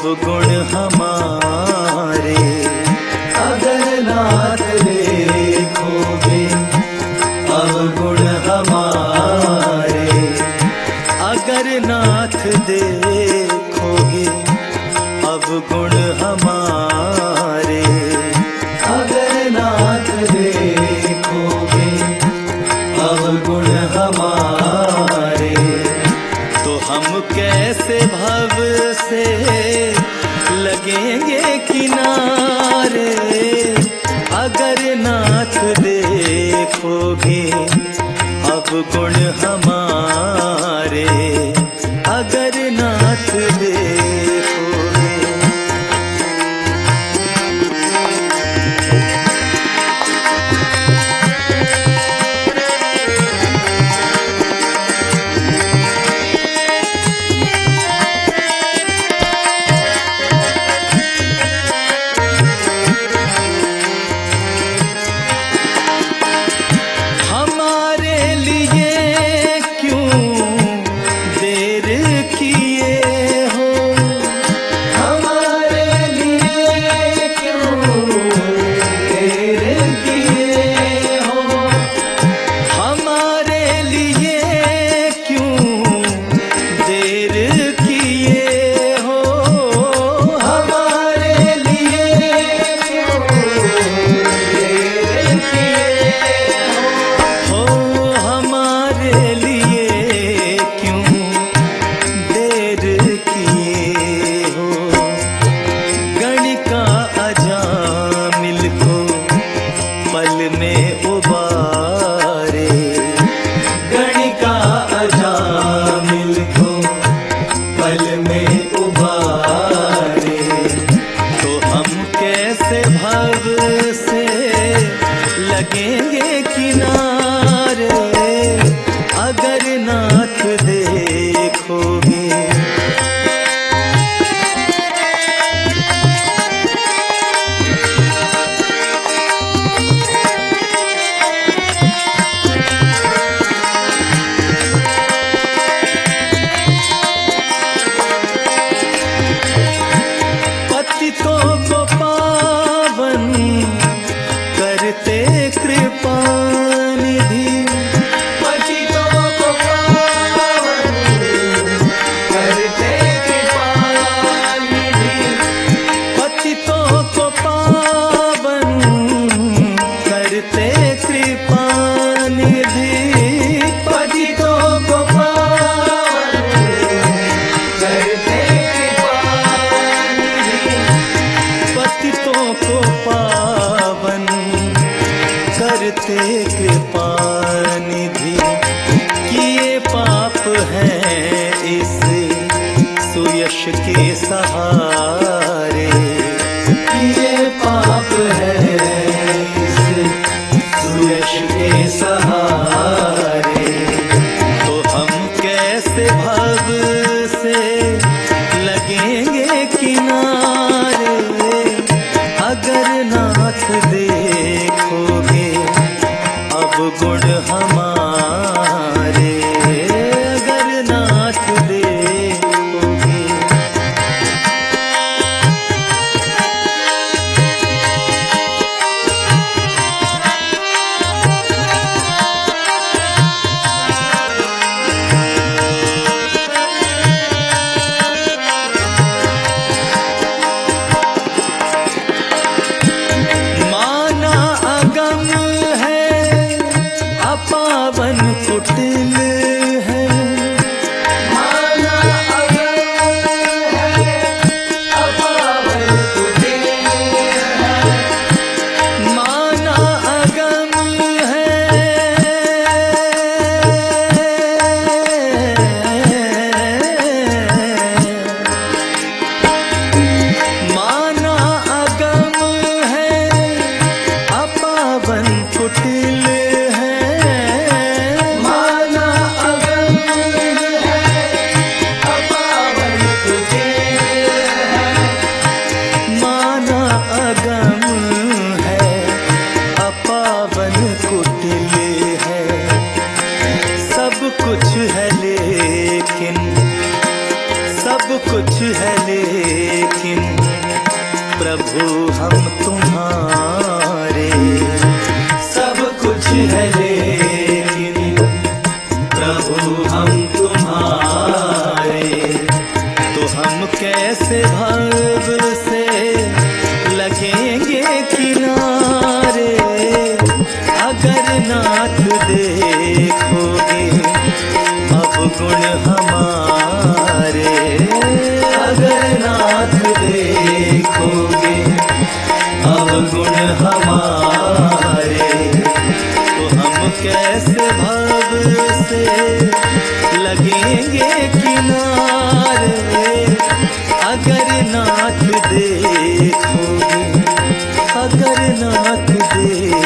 गुण हमारे। अगर नाथ देखोगे अवगुण हमारे, अगर नाथ देखोगे अवगुण हमारे, अगर नाथ देखोगे अवगुण हमारे, तो हम कैसे भव से लगेंगे किनारे। अगर नाथ देखोगे अवगुण हमारे, अगर नाथ देखोगे। लगेंगे किनारे। अगर नाथ देखोगे पतितों को पावन करते कृपा निधि, पतितों को पावन करते कृपा निधि, पतितों को पावन करते कृपा निधि, पतितों को पावन करते कृपा निधि, पतितों को पावन करते कृपा निधि। किए पाप हैं इस सुयश के सहारे, किए पाप हैं इस सुयश के सहारे, तो हम कैसे भव से लगेंगे किनारे। अगर नाथ देखोगे अवगुण हमारे, अगर नाथ देखोगे। पावन कुटिल है, माना अगम है, अपावन कुटिल है, माना अगम है, माना अगम है, अपावन कुटिल सब कुछ है लेकिन देखोगे, अगर नाथ देखोगे।